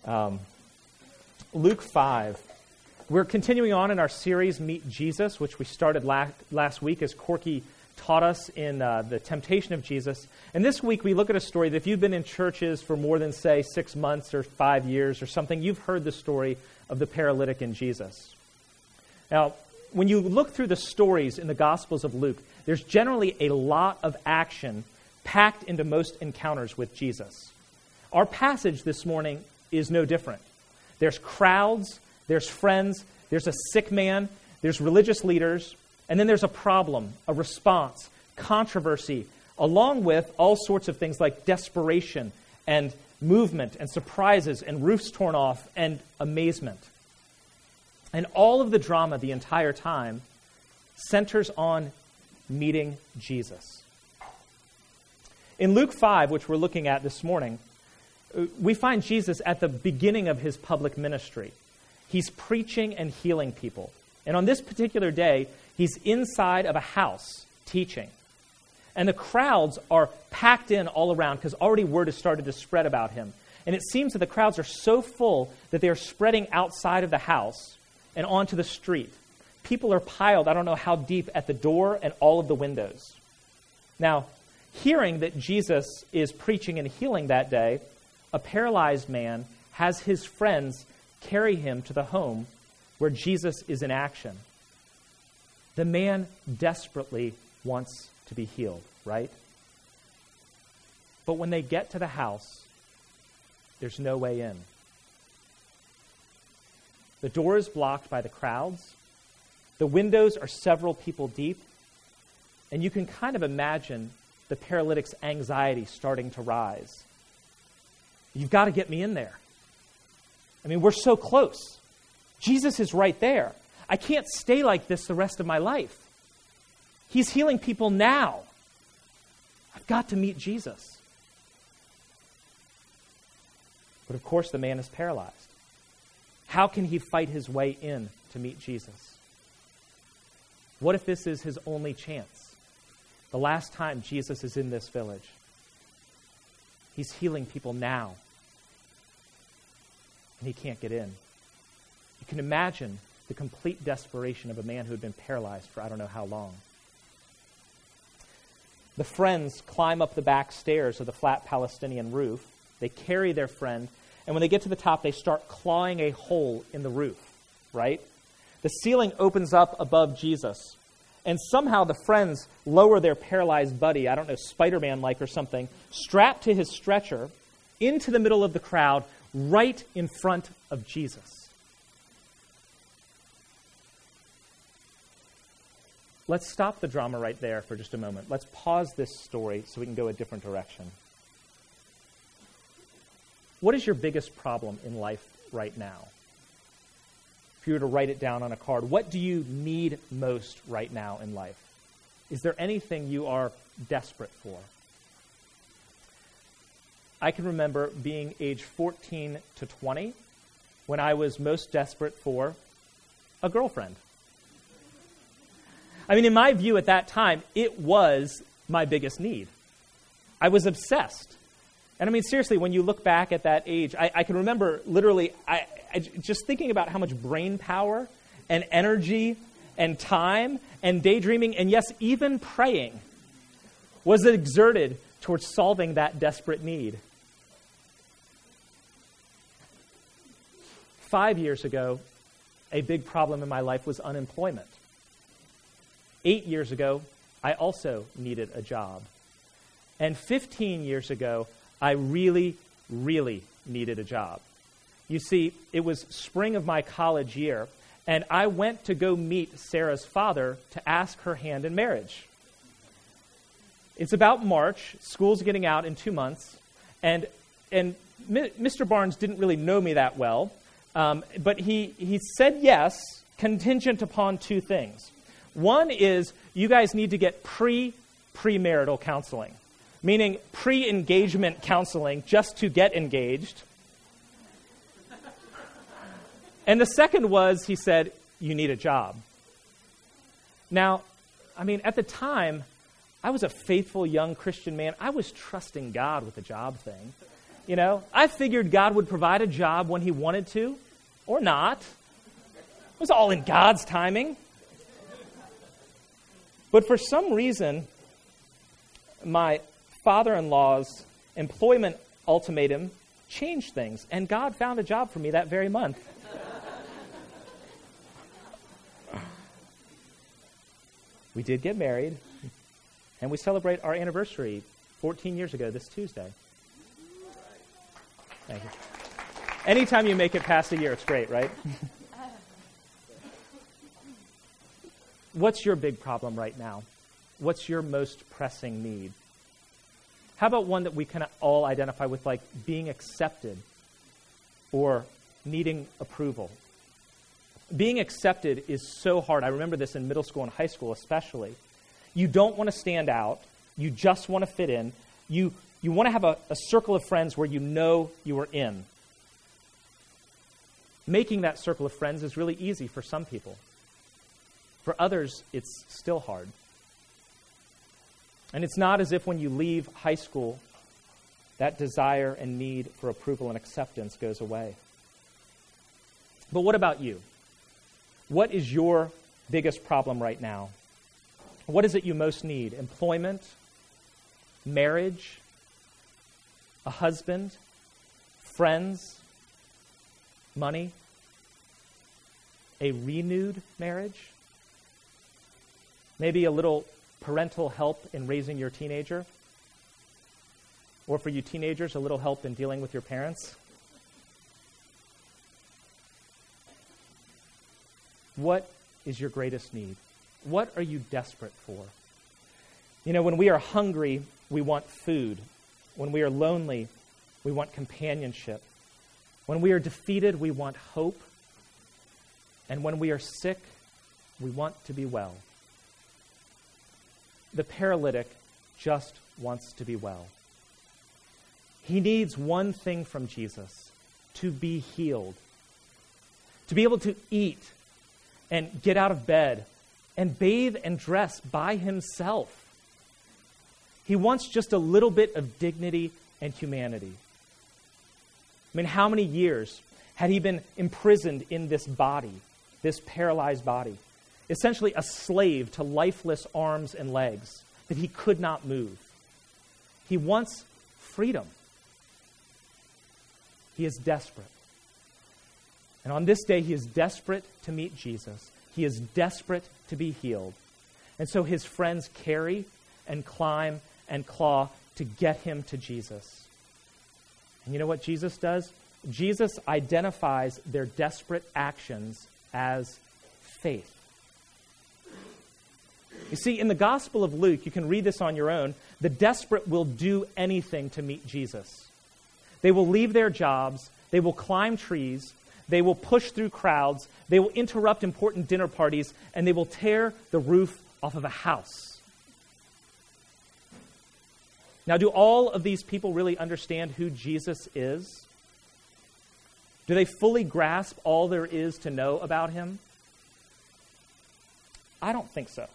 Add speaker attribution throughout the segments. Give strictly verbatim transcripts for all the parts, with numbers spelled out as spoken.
Speaker 1: Um, Luke five. We're continuing on in our series, Meet Jesus, which we started last, last week as Corky taught us in uh, the temptation of Jesus. And this week we look at a story that if you've been in churches for more than, say, six months or five years or something, you've heard the story of the paralytic and Jesus. Now, when you look through the stories in the Gospels of Luke, there's generally a lot of action packed into most encounters with Jesus. Our passage this morning is no different. There's crowds, there's friends, there's a sick man, there's religious leaders, and then there's a problem, a response, controversy, along with all sorts of things like desperation and movement and surprises and roofs torn off and amazement. And all of the drama the entire time centers on meeting Jesus. In Luke five, which we're looking at this morning, we find Jesus at the beginning of his public ministry. He's preaching and healing people. And on this particular day, he's inside of a house teaching. And the crowds are packed in all around because already word has started to spread about him. And it seems that the crowds are so full that they are spreading outside of the house and onto the street. People are piled, I don't know how deep, at the door and all of the windows. Now, hearing that Jesus is preaching and healing that day, a paralyzed man has his friends carry him to the home where Jesus is in action. The man desperately wants to be healed, right? But when they get to the house, there's no way in. The door is blocked by the crowds. The windows are several people deep. And you can kind of imagine the paralytic's anxiety starting to rise. You've got to get me in there. I mean, we're so close. Jesus is right there. I can't stay like this the rest of my life. He's healing people now. I've got to meet Jesus. But of course, the man is paralyzed. How can he fight his way in to meet Jesus? What if this is his only chance? The last time Jesus is in this village. He's healing people now. And he can't get in. You can imagine the complete desperation of a man who had been paralyzed for I don't know how long. The friends climb up the back stairs of the flat Palestinian roof. They carry their friend, and when they get to the top, they start clawing a hole in the roof, right? The ceiling opens up above Jesus, and somehow the friends lower their paralyzed buddy, I don't know, Spider-Man-like or something, strapped to his stretcher, into the middle of the crowd, right in front of Jesus. Let's stop the drama right there for just a moment. Let's pause this story so we can go a different direction. What is your biggest problem in life right now? If you were to write it down on a card, what do you need most right now in life? Is there anything you are desperate for? I can remember being age fourteen to twenty when I was most desperate for a girlfriend. I mean, in my view at that time, it was my biggest need. I was obsessed. And I mean, seriously, when you look back at that age, I, I can remember literally I, I, just thinking about how much brain power and energy and time and daydreaming and, yes, even praying was exerted towards solving that desperate need. Five years ago, a big problem in my life was unemployment. Eight years ago, I also needed a job. And fifteen years ago, I really, really needed a job. You see, it was spring of my college year, and I went to go meet Sarah's father to ask her hand in marriage. It's about March. School's getting out in two months, and and Mister Barnes didn't really know me that well, um, but he, he said yes, contingent upon two things. One is you guys need to get pre-premarital counseling, meaning pre-engagement counseling just to get engaged. And the second was, he said, you need a job. Now, I mean, at the time, I was a faithful young Christian man. I was trusting God with the job thing. You know, I figured God would provide a job when he wanted to, or not. It was all in God's timing. But for some reason, my father-in-law's employment ultimatum changed things, and God found a job for me that very month. We did get married, and we celebrate our anniversary fourteen years ago this Tuesday. Thank you. Anytime you make it past a year, it's great, right? What's your big problem right now? What's your most pressing need? How about one that we can all identify with, like being accepted or needing approval? Being accepted is so hard. I remember this in middle school and high school especially. You don't want to stand out. You just want to fit in. You you want to have a, a circle of friends where you know you are in. Making that circle of friends is really easy for some people. For others, it's still hard. And it's not as if when you leave high school, that desire and need for approval and acceptance goes away. But what about you? What is your biggest problem right now? What is it you most need? Employment? Marriage? A husband? Friends? Money? A renewed marriage? Maybe a little parental help in raising your teenager? Or for you teenagers, a little help in dealing with your parents? What is your greatest need? What are you desperate for? You know, when we are hungry, we want food. When we are lonely, we want companionship. When we are defeated, we want hope. And when we are sick, we want to be well. The paralytic just wants to be well. He needs one thing from Jesus, to be healed, to be able to eat and get out of bed and bathe and dress by himself. He wants just a little bit of dignity and humanity. I mean, how many years had he been imprisoned in this body, this paralyzed body? Essentially a slave to lifeless arms and legs that he could not move. He wants freedom. He is desperate. And on this day, he is desperate to meet Jesus. He is desperate to be healed. And so his friends carry and climb and claw to get him to Jesus. And you know what Jesus does? Jesus identifies their desperate actions as faith. You see, in the Gospel of Luke, you can read this on your own, the desperate will do anything to meet Jesus. They will leave their jobs, they will climb trees, they will push through crowds, they will interrupt important dinner parties, and they will tear the roof off of a house. Now, do all of these people really understand who Jesus is? Do they fully grasp all there is to know about him? I don't think so.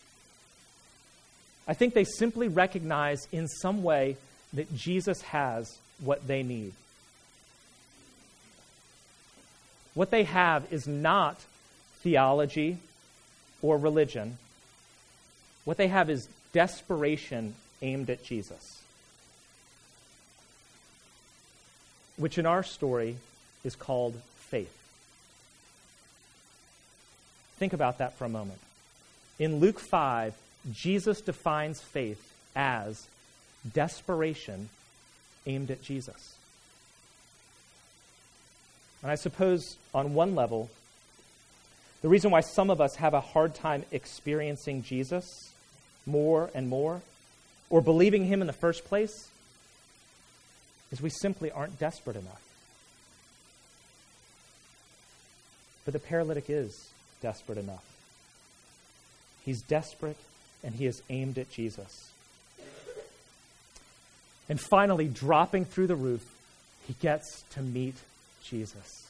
Speaker 1: I think they simply recognize in some way that Jesus has what they need. What they have is not theology or religion. What they have is desperation aimed at Jesus, which in our story is called faith. Think about that for a moment. In Luke five, Jesus defines faith as desperation aimed at Jesus. And I suppose on one level, the reason why some of us have a hard time experiencing Jesus more and more, or believing him in the first place, is we simply aren't desperate enough. But the paralytic is desperate enough. He's desperate, and he is aimed at Jesus. And finally, dropping through the roof, he gets to meet Jesus.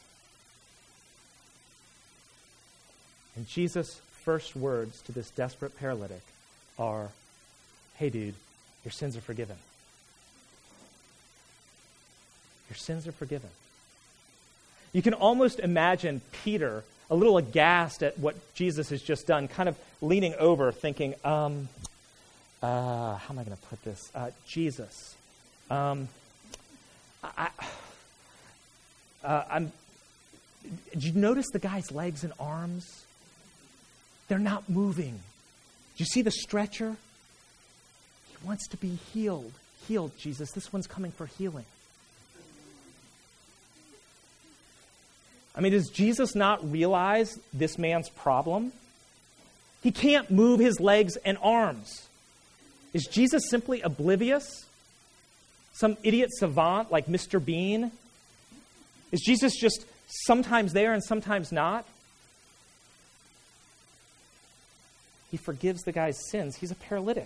Speaker 1: And Jesus' first words to this desperate paralytic are, "Hey dude, your sins are forgiven." your sins are forgiven. You can almost imagine Peter, a little aghast at what Jesus has just done, kind of leaning over thinking, um, uh, how am I going to put this? Uh, Jesus, um, I, uh, I'm, did you notice the guy's legs and arms? They're not moving. Do you see the stretcher? He wants to be healed. Healed, Jesus. This one's coming for healing. I mean, does Jesus not realize this man's problem? He can't move his legs and arms. Is Jesus simply oblivious? Some idiot savant like Mister Bean? Is Jesus just sometimes there and sometimes not? He forgives the guy's sins. He's a paralytic.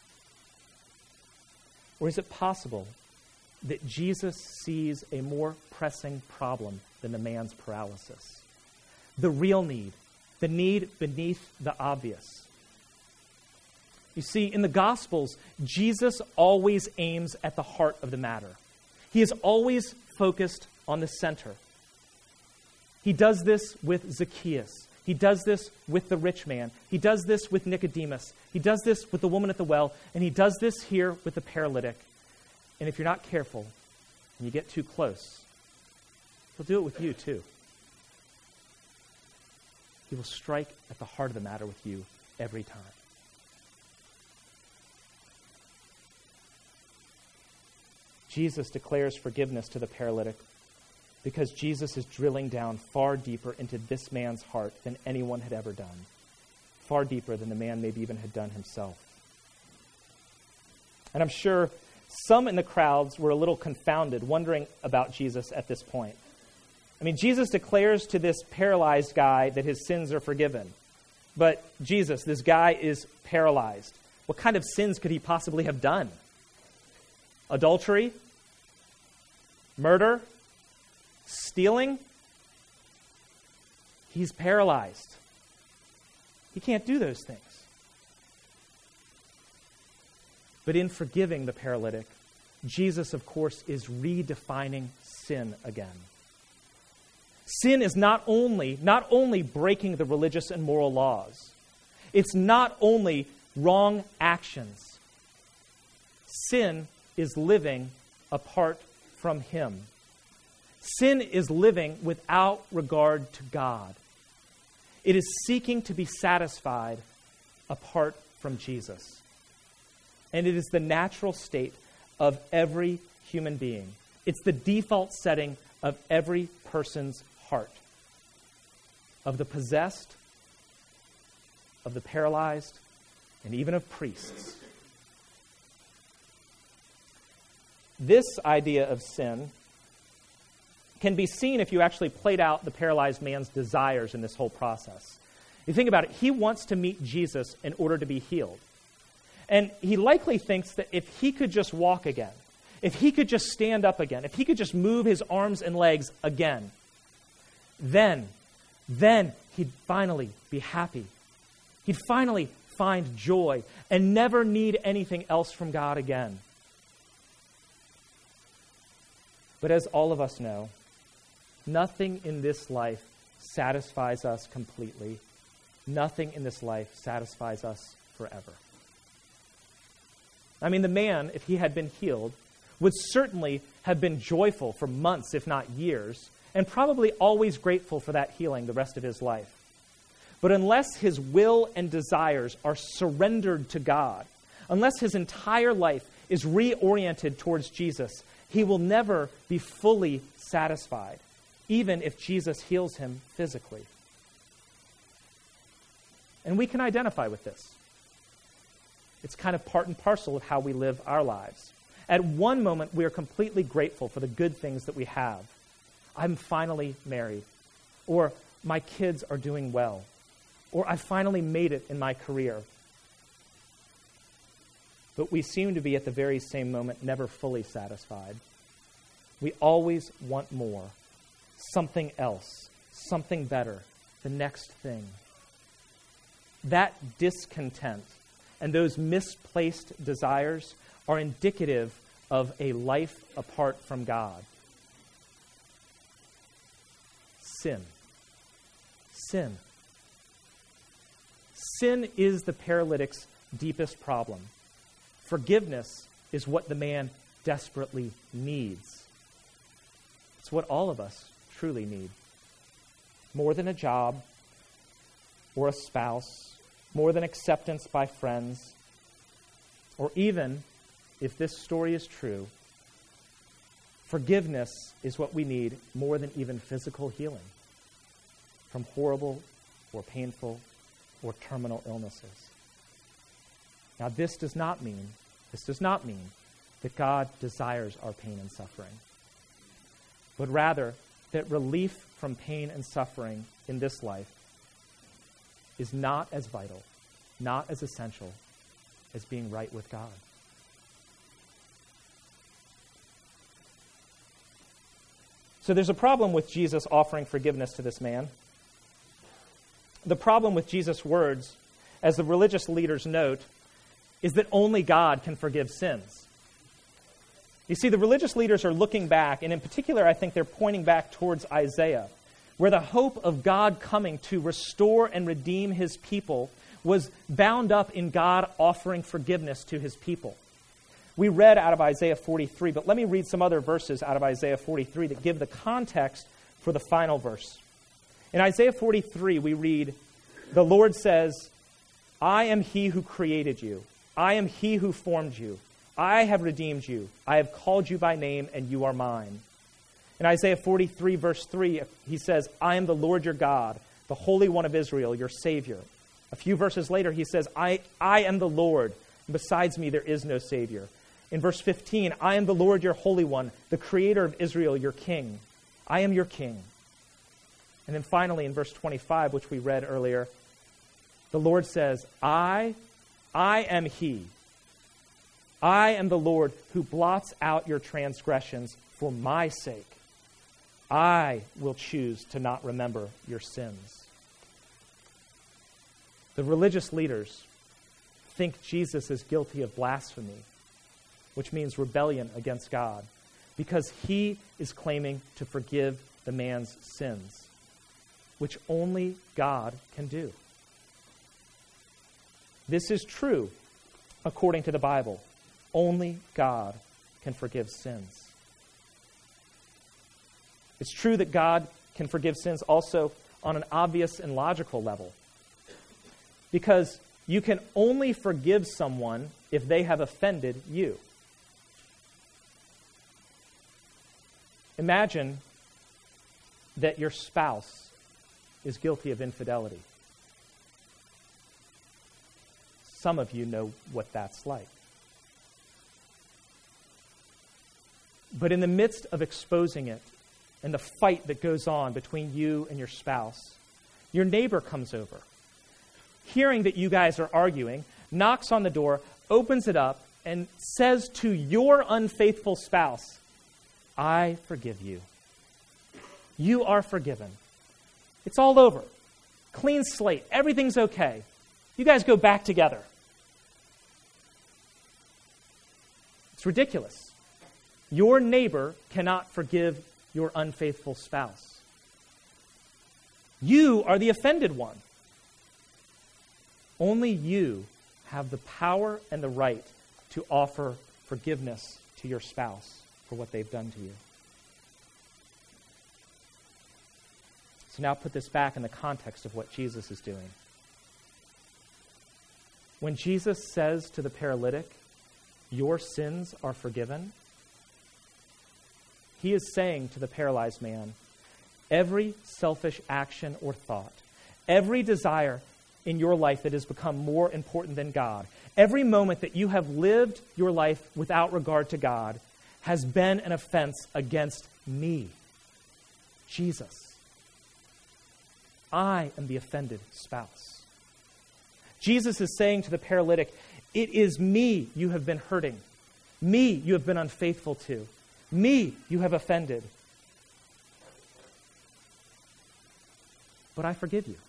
Speaker 1: Or is it possible that Jesus sees a more pressing problem than the man's paralysis? The real need, the need beneath the obvious. You see, in the Gospels, Jesus always aims at the heart of the matter. He is always focused on the center. He does this with Zacchaeus. He does this with the rich man. He does this with Nicodemus. He does this with the woman at the well. And he does this here with the paralytic. And if you're not careful and you get too close, he'll do it with you too. He will strike at the heart of the matter with you every time. Jesus declares forgiveness to the paralytic because Jesus is drilling down far deeper into this man's heart than anyone had ever done. Far deeper than the man maybe even had done himself. And I'm sure some in the crowds were a little confounded, wondering about Jesus at this point. I mean, Jesus declares to this paralyzed guy that his sins are forgiven. But Jesus, this guy is paralyzed. What kind of sins could he possibly have done? Adultery? Murder? Stealing? He's paralyzed. He can't do those things. But in forgiving the paralytic, Jesus, of course, is redefining sin again. Sin is not only, not only breaking the religious and moral laws. It's not only wrong actions. Sin is living apart from Him. Sin is living without regard to God. It is seeking to be satisfied apart from Jesus. And it is the natural state of every human being. It's the default setting of every person's heart. Of the possessed, of the paralyzed, and even of priests. This idea of sin can be seen if you actually played out the paralyzed man's desires in this whole process. You think about it, he wants to meet Jesus in order to be healed. And he likely thinks that if he could just walk again, if he could just stand up again, if he could just move his arms and legs again, then, then he'd finally be happy. He'd finally find joy and never need anything else from God again. But as all of us know, nothing in this life satisfies us completely. Nothing in this life satisfies us forever. I mean, the man, if he had been healed, would certainly have been joyful for months, if not years, and probably always grateful for that healing the rest of his life. But unless his will and desires are surrendered to God, unless his entire life is reoriented towards Jesus, he will never be fully satisfied, even if Jesus heals him physically. And we can identify with this. It's kind of part and parcel of how we live our lives. At one moment, we are completely grateful for the good things that we have. I'm finally married. Or my kids are doing well. Or I finally made it in my career. But we seem to be at the very same moment never fully satisfied. We always want more. Something else. Something better. The next thing. That discontent and those misplaced desires are indicative of a life apart from God. sin. Sin. Sin is the paralytic's deepest problem. Forgiveness is what the man desperately needs. It's what all of us truly need. More than a job or a spouse, more than acceptance by friends, or even, if this story is true, forgiveness is what we need more than even physical healing from horrible or painful or terminal illnesses. Now, this does not mean, this does not mean that God desires our pain and suffering, but rather that relief from pain and suffering in this life is not as vital, not as essential as being right with God. So there's a problem with Jesus offering forgiveness to this man. The problem with Jesus' words, as the religious leaders note, is that only God can forgive sins. You see, the religious leaders are looking back, and in particular, I think they're pointing back towards Isaiah, where the hope of God coming to restore and redeem his people was bound up in God offering forgiveness to his people. We read out of Isaiah forty-three, but let me read some other verses out of Isaiah forty-three that give the context for the final verse. In Isaiah forty-three, we read, the Lord says, I am he who created you. I am he who formed you. I have redeemed you. I have called you by name, and you are mine. In Isaiah forty-three, verse three, he says, I am the Lord your God, the Holy One of Israel, your Savior. A few verses later, he says, I, I am the Lord, and besides me there is no Savior. In verse fifteen, I am the Lord your Holy One, the Creator of Israel, your King. I am your King. And then finally, in verse twenty-five, which we read earlier, the Lord says, I, I am he. I am the Lord who blots out your transgressions for my sake. I will choose to not remember your sins. The religious leaders think Jesus is guilty of blasphemy, which means rebellion against God, because he is claiming to forgive the man's sins, which only God can do. This is true according to the Bible. Only God can forgive sins. It's true that God can forgive sins also on an obvious and logical level, because you can only forgive someone if they have offended you. Imagine that your spouse is guilty of infidelity. Some of you know what that's like. But in the midst of exposing it and the fight that goes on between you and your spouse, your neighbor comes over, hearing that you guys are arguing, knocks on the door, opens it up, and says to your unfaithful spouse, I forgive you. You are forgiven. It's all over. Clean slate. Everything's okay. You guys go back together. It's ridiculous. Your neighbor cannot forgive your unfaithful spouse. You are the offended one. Only you have the power and the right to offer forgiveness to your spouse for what they've done to you. So now put this back in the context of what Jesus is doing. When Jesus says to the paralytic, your sins are forgiven, he is saying to the paralyzed man, every selfish action or thought, every desire in your life that has become more important than God, every moment that you have lived your life without regard to God has been an offense against me, Jesus. I am the offended spouse. Jesus is saying to the paralytic, it is me you have been hurting. Me you have been unfaithful to. Me you have offended. But I forgive you.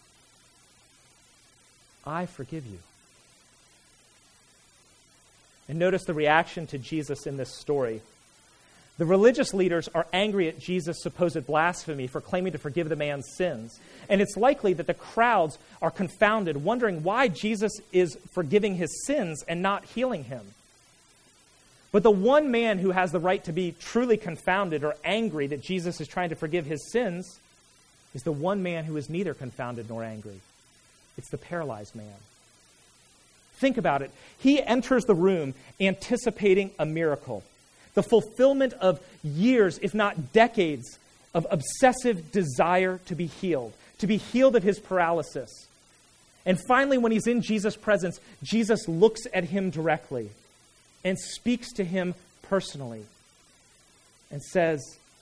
Speaker 1: I forgive you. And notice the reaction to Jesus in this story. The religious leaders are angry at Jesus' supposed blasphemy for claiming to forgive the man's sins. And it's likely that the crowds are confounded, wondering why Jesus is forgiving his sins and not healing him. But the one man who has the right to be truly confounded or angry that Jesus is trying to forgive his sins is the one man who is neither confounded nor angry. It's the paralyzed man. Think about it. He enters the room anticipating a miracle, the fulfillment of years, if not decades, of obsessive desire to be healed, to be healed of his paralysis. And finally, when he's in Jesus' presence, Jesus looks at him directly and speaks to him personally and says,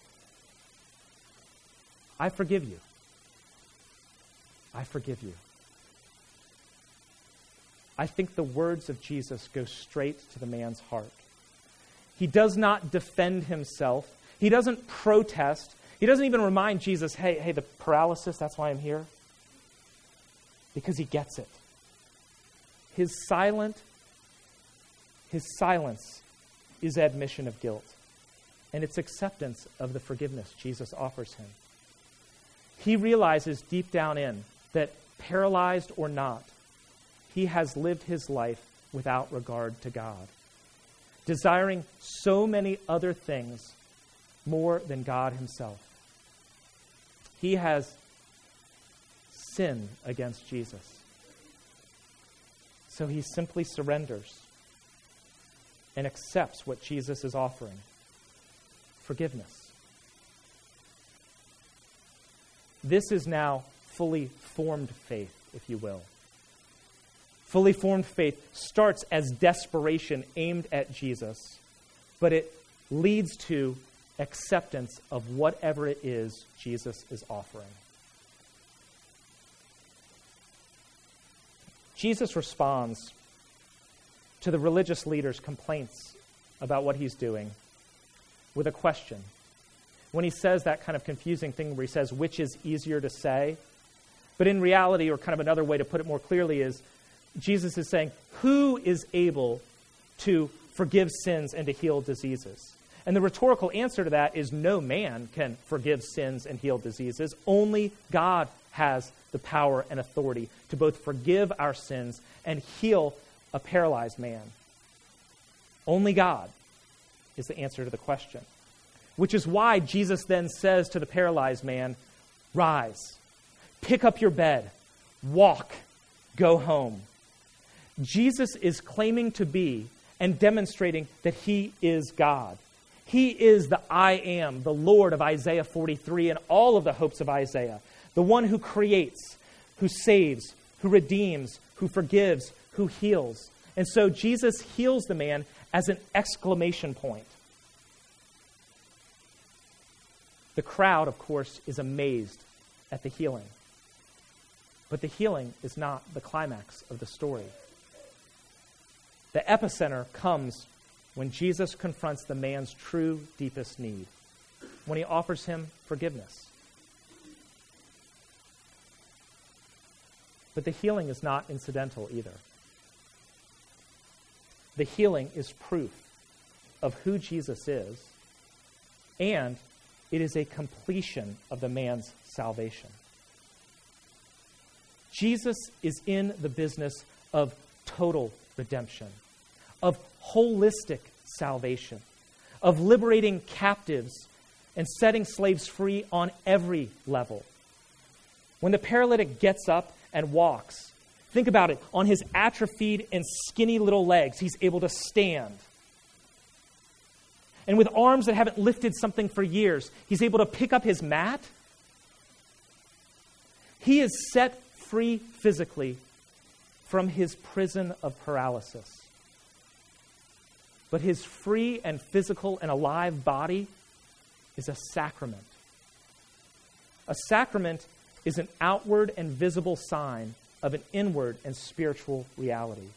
Speaker 1: I forgive you. I forgive you. I think the words of Jesus go straight to the man's heart. He does not defend himself. He doesn't protest. He doesn't even remind Jesus, hey, hey, the paralysis, that's why I'm here. Because he gets it. His silent, his silence is admission of guilt. And it's acceptance of the forgiveness Jesus offers him. He realizes deep down in that, paralyzed or not, he has lived his life without regard to God, desiring so many other things more than God himself. He has sinned against Jesus. So he simply surrenders and accepts what Jesus is offering: forgiveness. This is now fully formed faith, if you will. Fully formed faith starts as desperation aimed at Jesus, but it leads to acceptance of whatever it is Jesus is offering. Jesus responds to the religious leaders' complaints about what he's doing with a question. When he says that kind of confusing thing where he says, which is easier to say? But in reality, or kind of another way to put it more clearly, is Jesus is saying, who is able to forgive sins and to heal diseases? And the rhetorical answer to that is no man can forgive sins and heal diseases. Only God has the power and authority to both forgive our sins and heal a paralyzed man. Only God is the answer to the question. Which is why Jesus then says to the paralyzed man, rise, pick up your bed, walk, go home. Jesus is claiming to be and demonstrating that he is God. He is the I am, the Lord of Isaiah forty-three and all of the hopes of Isaiah. The one who creates, who saves, who redeems, who forgives, who heals. And so Jesus heals the man as an exclamation point. The crowd, of course, is amazed at the healing. But the healing is not the climax of the story. The epicenter comes when Jesus confronts the man's true, deepest need, when he offers him forgiveness. But the healing is not incidental either. The healing is proof of who Jesus is, and it is a completion of the man's salvation. Jesus is in the business of total redemption, of holistic salvation, of liberating captives and setting slaves free on every level. When the paralytic gets up and walks, think about it, on his atrophied and skinny little legs, he's able to stand. And with arms that haven't lifted something for years, he's able to pick up his mat. He is set free physically from his prison of paralysis. But his free and physical and alive body is a sacrament. A sacrament is an outward and visible sign of an inward and spiritual reality.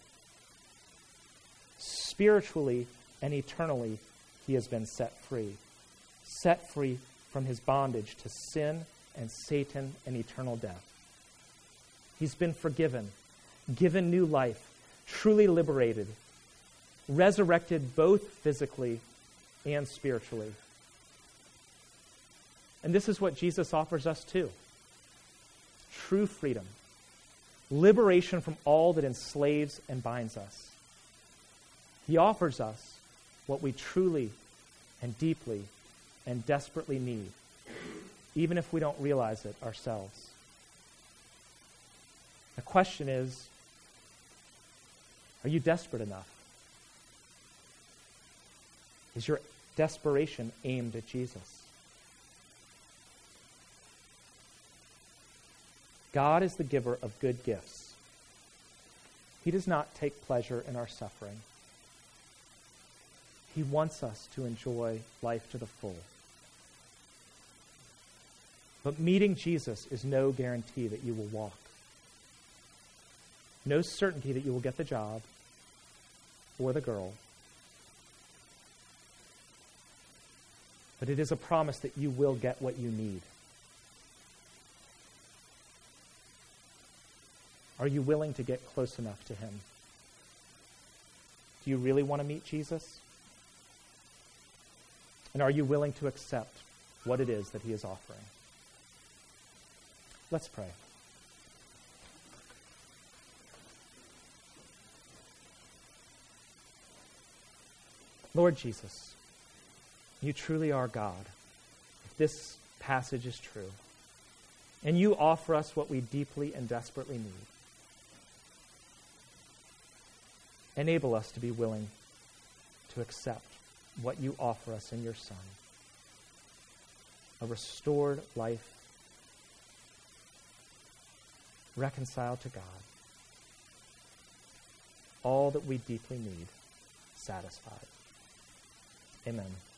Speaker 1: Spiritually and eternally, he has been set free. Set free from his bondage to sin and Satan and eternal death. He's been forgiven, given new life, truly liberated, resurrected both physically and spiritually. And this is what Jesus offers us too. True freedom. Liberation from all that enslaves and binds us. He offers us what we truly and deeply and desperately need, even if we don't realize it ourselves. The question is, are you desperate enough? Is your desperation aimed at Jesus? God is the giver of good gifts. He does not take pleasure in our suffering. He wants us to enjoy life to the full. But meeting Jesus is no guarantee that you will walk. No certainty that you will get the job or the girl. But it is a promise that you will get what you need. Are you willing to get close enough to him? Do you really want to meet Jesus? And are you willing to accept what it is that he is offering? Let's pray. Lord Jesus, you truly are God, if this passage is true. And you offer us what we deeply and desperately need. Enable us to be willing to accept what you offer us in your Son. A restored life, reconciled to God. All that we deeply need, satisfied. Amen.